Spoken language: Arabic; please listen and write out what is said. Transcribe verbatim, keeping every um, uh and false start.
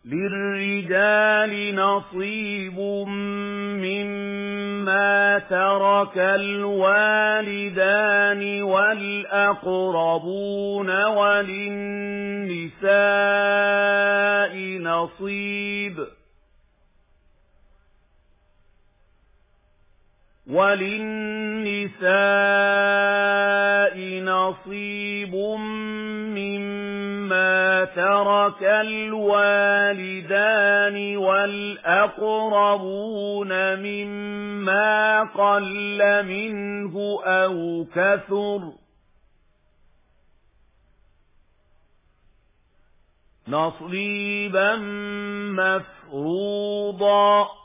للرجال نصيب مما ترك الوالدان والأقربون وللنساء نصيب وللنساء نصيب مما ترك الوالدان والأقربون مما قل منه أو كثر نصيبا مفروضا.